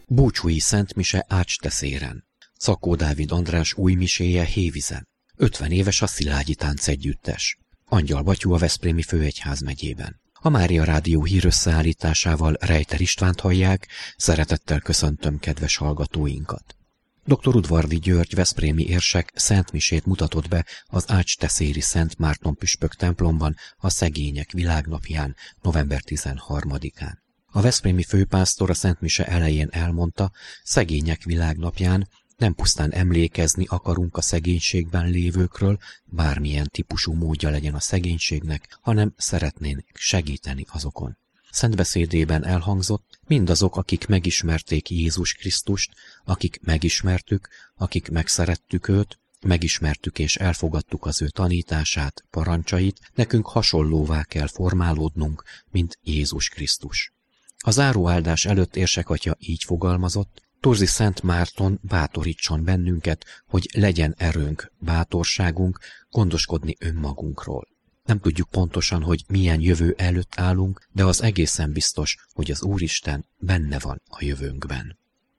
Búcsúi szentmise Ácsteszéren. Szakó Dávid András új miséje Hévízen. 50 éves a Szilágyi Táncegyüttes. Angyal Batyú a Veszprémi Főegyházmegyében. A Mária Rádió hírösszeállításával Rejter Istvánt hallják, szeretettel köszöntöm kedves hallgatóinkat. Dr. Udvardi György veszprémi érsek szentmisét mutatott be az ácsteszéri Szent Márton püspök templomban a Szegények Világnapján, november 13-án. A veszprémi főpásztor a szentmise elején elmondta, Szegények Világnapján nem pusztán emlékezni akarunk a szegénységben lévőkről, bármilyen típusú módja legyen a szegénységnek, hanem szeretnénk segíteni azokon. Szentbeszédében elhangzott, mindazok, akik megismerték Jézus Krisztust, akik megismertük, akik megszerettük őt, megismertük és elfogadtuk az ő tanítását, parancsait, nekünk hasonlóvá kell formálódnunk, mint Jézus Krisztus. A záróáldás előtt érsekatya így fogalmazott, Torzi Szent Márton bátorítson bennünket, hogy legyen erőnk, bátorságunk gondoskodni önmagunkról. Nem tudjuk pontosan, hogy milyen jövő előtt állunk, de az egészen biztos, hogy az Úristen benne van a jövőnkben.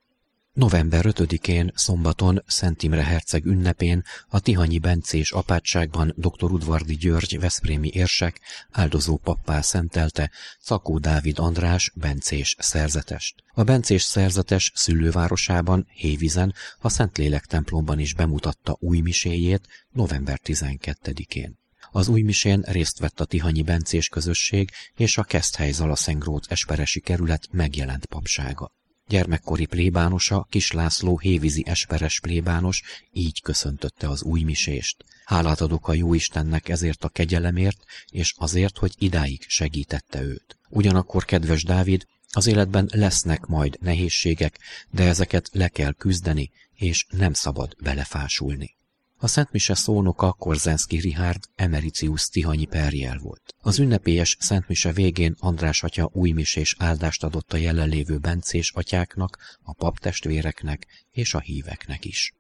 November 5-én, szombaton, Szent Imre herceg ünnepén a tihanyi bencés apátságban dr. Udvardi György veszprémi érsek áldozó pappá szentelte Szakó Dávid András bencés szerzetest. A bencés szerzetes szülővárosában, Hévízen, a Szentlélek templomban is bemutatta új miséjét november 12-én. Az új misén részt vett a tihanyi bencés közösség és a Keszthely-Zalaszengrót esperesi kerület megjelent papsága. Gyermekkori plébánosa, Kis László hévízi esperes plébános így köszöntötte az új misést. Hálát adok a Jóistennek ezért a kegyelemért, és azért, hogy idáig segítette őt. Ugyanakkor, kedves Dávid, az életben lesznek majd nehézségek, de ezeket le kell küzdeni, és nem szabad belefásulni. A szentmise szónoka Korzenszky Richárd emeritius tihanyi perjel volt. Az ünnepélyes szentmise végén András atya újmisés áldást adott a jelenlévő bencés atyáknak, a paptestvéreknek és a híveknek is.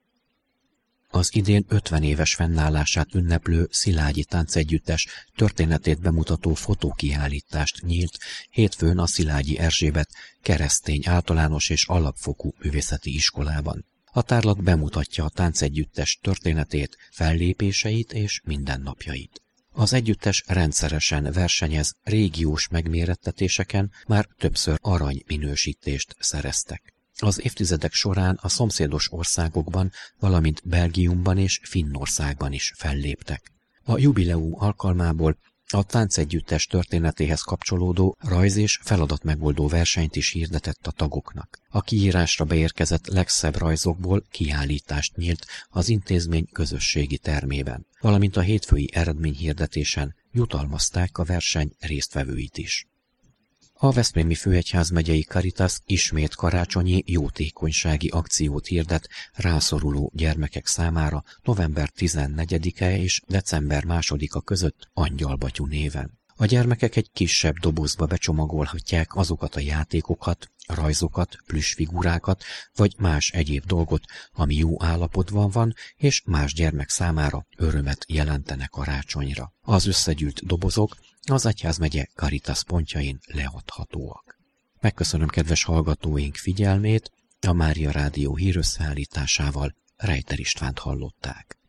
Az idén 50 éves fennállását ünneplő Szilágyi Táncegyüttes történetét bemutató fotókiállítást nyílt hétfőn a Szilágyi Erzsébet keresztény általános és alapfokú művészeti iskolában. A tárlat bemutatja a táncegyüttes történetét, fellépéseit és mindennapjait. Az együttes rendszeresen versenyez, régiós megmérettetéseken már többször arany minősítést szereztek. Az évtizedek során a szomszédos országokban, valamint Belgiumban és Finnországban is felléptek. A jubileum alkalmából a táncegyüttes történetéhez kapcsolódó rajz- és feladatmegoldó versenyt is hirdetett a tagoknak. A kiírásra beérkezett legszebb rajzokból kiállítást nyílt az intézmény közösségi termében, valamint a hétfői eredményhirdetésen jutalmazták a verseny résztvevőit is. A Veszprémi Főegyházmegyei Caritas ismét karácsonyi jótékonysági akciót hirdet rászoruló gyermekek számára november 14-e és december 2-a között Angyal Batyú néven. A gyermekek egy kisebb dobozba becsomagolhatják azokat a játékokat, rajzokat, plüssfigurákat vagy más egyéb dolgot, ami jó állapotban van, és más gyermek számára örömet jelentene karácsonyra. Az összegyűjt dobozok az egyházmegye Caritas pontjain leadhatóak. Megköszönöm kedves hallgatóink figyelmét, a Mária Rádió hírösszeállításával Rejter Istvánt hallották.